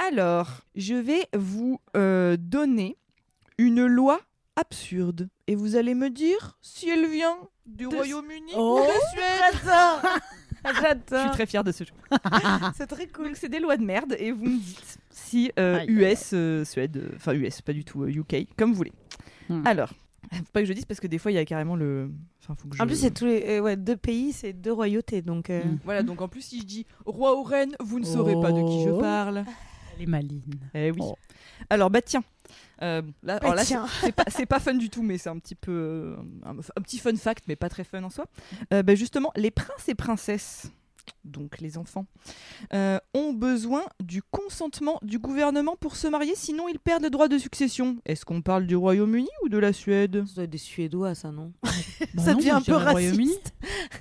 Alors, je vais vous donner une loi absurde. Et vous allez me dire si elle vient du Royaume-Uni ou de Suède. J'adore. Je suis très fière de ce jeu. C'est très cool. Donc c'est des lois de merde et vous me dites si Suède, enfin US, pas du tout UK, comme vous voulez. Alors, faut pas que je dise parce que des fois il y a carrément le... Enfin, faut que En plus, c'est tous les 2 pays, c'est 2 royautés. Donc, Voilà, donc en plus si je dis roi ou reine, vous ne saurez pas de qui je parle. Elle est maline. Eh oui. Oh. Alors bah tiens, alors là tiens. c'est pas fun du tout, mais c'est un petit peu un petit fun fact, mais pas très fun en soi. Justement, les princes et princesses, donc les enfants, ont besoin du consentement du gouvernement pour se marier, sinon ils perdent le droit de succession. Est-ce qu'on parle du Royaume-Uni ou de la Suède ? ça doit être des Suédois, ça, non? Bah Ça non, devient moi, un je peu dirais Royaume-Uni. raciste.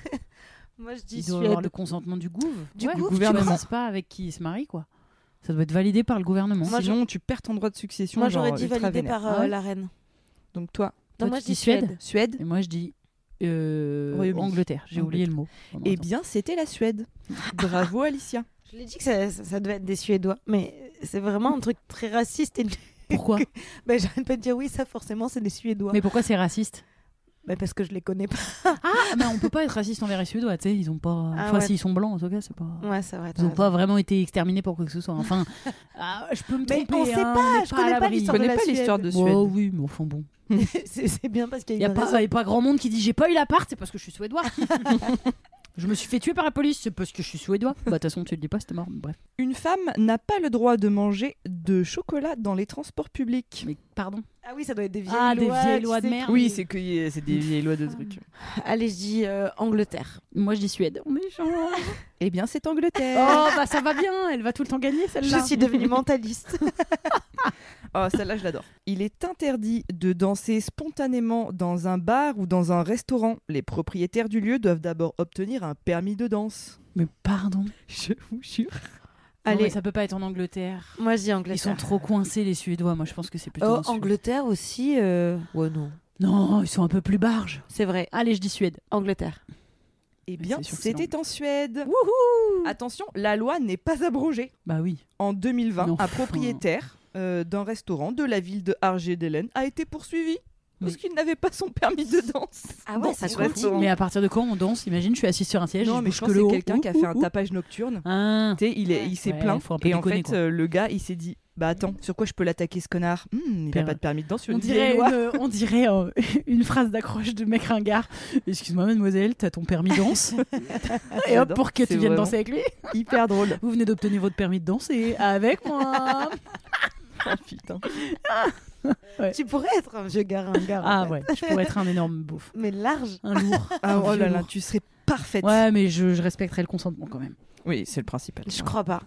Moi, je dis Il doit Suède. avoir le consentement du gouv. Du Ouais, gouv, tu gouvernement. sais pas avec qui il se marie, quoi. Ça doit être validé par le gouvernement. Moi, Sinon tu perds ton droit de succession. Moi, genre, j'aurais dit ultra validé vénère. par Ah ouais la reine. Donc toi, Non, Toi, moi, tu je dis dis Suède. Suède. Suède. Et moi, je dis Royaume-Uni. Angleterre. J'ai oublié le mot. Eh bien, c'était la Suède. Bravo Alicia. Je l'ai dit que ça devait être des Suédois. Mais c'est vraiment un truc très raciste. Et... Pourquoi? Ben, j'arrête pas de dire oui, ça, forcément, c'est des Suédois. Mais pourquoi c'est raciste? Ben, parce que je les connais pas. Ah, mais on peut pas être raciste envers les Suédois, tu sais, ils ont pas... Ah Enfin, ouais. s'ils sont blancs, en tout cas, c'est pas... Ouais, c'est vrai. Ils ont pas vraiment été exterminés pour quoi que ce soit. Enfin, je peux me Mais tromper, on sait hein, pas, on est je connais à pas l'abri. Je l'histoire connais de la pas l'histoire Suède. de Suède. Oh oui, mais enfin bon. c'est bien parce qu'il Il y y a a une raison. pas grand monde qui dit j'ai pas eu l'appart, c'est parce que je suis suédois. Je me suis fait tuer par la police, c'est parce que je suis suédois. Bah de toute façon tu le dis pas, c'était mort. Bref. Une femme n'a pas le droit de manger de chocolat dans les transports publics. Mais pardon. Ah oui, ça doit être des vieilles Ah, lois. des vieilles tu lois de sais, merde. Oui, c'est des vieilles lois de trucs. Allez, je dis Angleterre. Moi je dis Suède. On est méchant. Eh bien, c'est Angleterre. Oh bah ça va bien, elle va tout le temps gagner celle-là. Je suis devenue mentaliste. Oh, celle-là, je l'adore. Il est interdit de danser spontanément dans un bar ou dans un restaurant. Les propriétaires du lieu doivent d'abord obtenir un permis de danse. Mais pardon. Je vous jure. Allez, Allez, ça peut pas être en Angleterre. moi je dis Ils Angleterre. sont trop coincés les Suédois. Moi je pense que c'est plutôt. Oh, en Suède. Angleterre aussi. Ouais, non. Non, ils sont un peu plus barges. C'est vrai. Allez, je dis Suède. Angleterre. Eh bien, c'est sûr que c'était en Suède. Wouhou. Attention, la loi n'est pas abrogée. Bah oui. En 2020, Non. un propriétaire d'un restaurant de la ville de Argedelen a été poursuivi parce qu'il n'avait pas son permis de danse. Ah ouais, dans ça son compte. restaurant. Mais à partir de quand on danse? Imagine, je suis assise sur un siège. Non, je mais bouge je pense que que le c'est haut. quelqu'un qui a fait un Ouh. tapage nocturne. Ah. Tu sais, il s'est Ouais, plaint. faut un peu Et en déconner, fait, quoi. le gars, il s'est dit bah attends, sur quoi je peux l'attaquer ce connard? Il n'a Père. pas de permis de danse. sur On une vieille dirait, loi. on dirait une phrase d'accroche de mec ringard. Excuse-moi, mademoiselle, t'as ton permis de danse. Et hop, J'adore. pour que C'est tu viennes vraiment danser avec lui. Hyper drôle. Vous venez d'obtenir votre permis de danser avec moi. Oh putain. Ouais. Tu pourrais être un vieux gars ringard. Ah en fait. ouais, je pourrais être un énorme bouffe. Mais large. Un lourd. Ah, Un oh là vieux là, lourd. tu serais parfaite. Ouais, mais je respecterai le consentement quand même. Oui, c'est le principal. Je crois pas.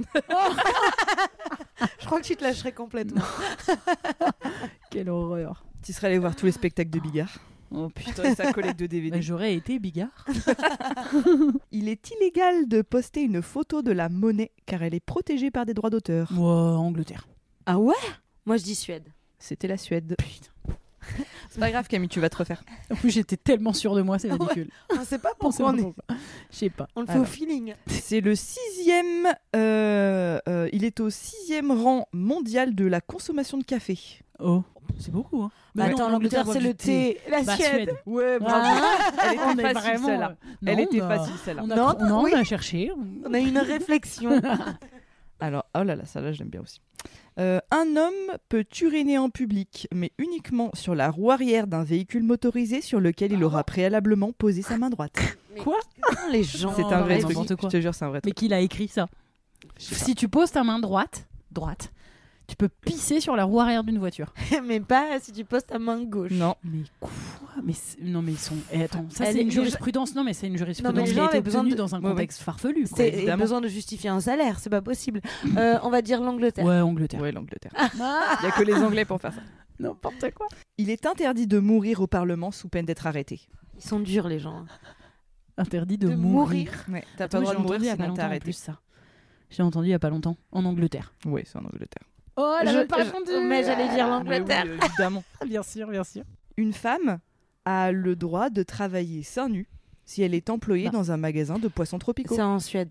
Je crois que tu te lâcherais complètement. Quelle horreur. Tu serais allé voir tous les spectacles de Bigard. Oh putain. Putain, et sa collègue de DVD. Bah, j'aurais été bigard. Il est illégal de poster une photo de la monnaie car elle est protégée par des droits d'auteur. Moi, Angleterre. Ah ouais? Moi je dis Suède. C'était la Suède. Putain. C'est pas grave Camille, tu vas te refaire. En plus, j'étais tellement sûre de moi, c'est ridicule. On sait pas On sait pourquoi pas on est. pourquoi. Je sais pas. On le fait Alors. au feeling. C'est le 6e. Il est au 6e rang mondial de la consommation de café. Oh, c'est beaucoup. Hein. Bah, attends, l'Angleterre c'est le thé. La Bah, Suède. Suède. Ouais, bravo. Ah, Elle était on est facile, vraiment, celle-là. non, Elle était bah, facile celle-là. On a, Non, non, oui. on a cherché. On a eu une réflexion. Alors, oh là là, celle-là, j'aime bien aussi. Un homme peut uriner en public, mais uniquement sur la roue arrière d'un véhicule motorisé sur lequel il aura préalablement posé sa main droite. Quoi? Les gens. C'est un vrai mais truc. n'importe quoi. Je te jure, c'est un vrai Mais truc. qui l'a écrit ça? Si tu poses ta main droite, tu peux pisser sur la roue arrière d'une voiture. Mais pas si tu poses ta main gauche. Non. Mais quoi? Non, mais ils sont. Attends, ça Elle c'est est- une les jurisprudence. Non, mais c'est une jurisprudence Non, mais les qui a gens été avaient besoin obtenue de- dans un Ouais, contexte farfelu. Quoi. C'est évidemment. besoin de justifier un salaire, c'est pas possible. On va dire l'Angleterre. Ouais, Angleterre. Ouais, l'Angleterre. Il n'y a que les Anglais pour faire ça. N'importe quoi. Il est interdit de mourir au Parlement sous peine d'être arrêté. Ils sont durs les gens. Interdit de De mourir. Ouais, t'as pas Attends, le droit j'ai de mourir entendu il y a pas sinon t'es longtemps en arrêté. plus ça. J'ai entendu il y a pas longtemps en Angleterre. Oui, c'est en Angleterre. Oh, elle a même pas répondu. Mais j'allais dire l'Angleterre. Mais oui, évidemment. Bien sûr, bien sûr. Une femme a le droit de travailler seins nus si elle est employée Bah. dans un magasin de poissons tropicaux. C'est en Suède ça.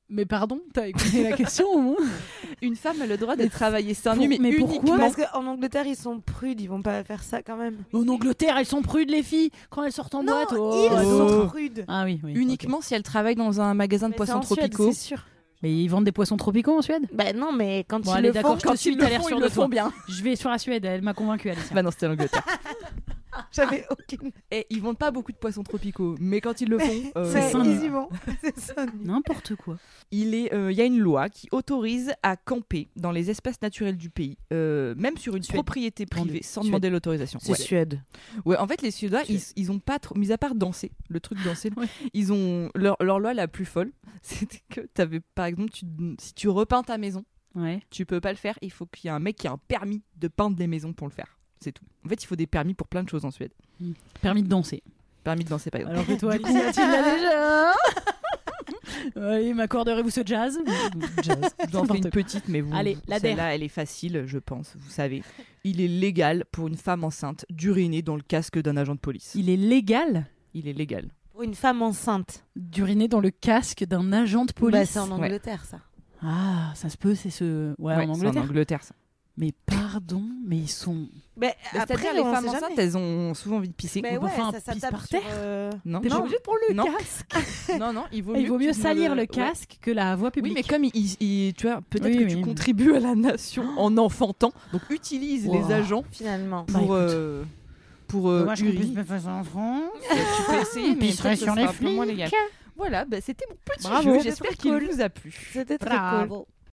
Mais pardon, t'as écouté la question au moins? Une femme a le droit de travailler seins nus, mais pourquoi? uniquement. Parce qu'en Angleterre, ils sont prudes, ils vont pas faire ça quand même. En Angleterre, elles sont prudes les filles quand elles sortent en boîte. Ils Oh. sont prudes. Ah oui, oui. Uniquement si elle travaille dans un magasin de Mais poissons c'est en Suède, tropicaux. c'est sûr. Ok. Mais ils vendent des poissons tropicaux en Suède? Bah non, mais quand Bon, ils allez, le d'accord, font, je te Quand suis, ils t'as le l'air font, sûr ils de le toi. font bien. Je vais sur la Suède, elle m'a convaincue, Alicia. Bah non, c'était l'Angleterre. j'avais aucune. Et ils vendent pas beaucoup de poissons tropicaux, mais quand ils le font, C'est seins nus. aisément. C'est ça. N'importe quoi. il y a une loi qui autorise à camper dans les espaces naturels du pays, même sur une Suède. propriété privée, sans Suède. demander l'autorisation. C'est Ouais. Suède. Ouais, en fait, les Suédois, Suède. ils ont pas trop, mis à part danser, le truc danser, Ouais. ils ont leur loi la plus folle, c'était que t'avais, par exemple, si tu repeins ta maison, Ouais. tu peux pas le faire. Il faut qu'il y ait un mec qui a un permis de peindre des maisons pour le faire. C'est tout. En fait, il faut des permis pour plein de choses en Suède. Permis de danser. Permis de danser, par exemple. Alors que toi, Alicia, tu l'as déjà. Allez, m'accorderez-vous ce jazz? Jazz. J'en fais une N'importe petite, mais vous, Allez, la celle-là, elle est facile, je pense. Vous savez, il est légal pour une femme enceinte d'uriner dans le casque d'un agent de police. Il est légal Il est légal. Pour une femme enceinte. d'uriner dans le casque d'un agent de police. Bah, c'est en Angleterre, ça. Ah, ça se peut, c'est ce. Ouais, Ouais, en c'est Angleterre. en Angleterre, ça. Mais pardon, mais ils sont. Mais C'est-à-dire, les on femmes sait enceintes, jamais. elles ont souvent envie de pisser. Mais on ouais, peut faire un ça pisse tape par sur, terre. Non, T'es non, pas obligé de prendre le non. casque. non, il vaut Il vaut que mieux tu salir demandes- le ouais. casque que la voie Oui, publique. mais comme tu vois, peut-être Oui, que oui. tu contribues à la nation en enfantant, donc utilise Wow. les agents Finalement. Bah, pour Dommage qu'on puisse uriner. pas faire ça en France. Tu peux essayer, mais Pisserait peut-être que sur ce les sera un peu moins flics. légal. Voilà, bah, c'était mon petit Bravo. jeu. C'était J'espère trop qu'il cool. vous a plu. C'était très cool. Bravo.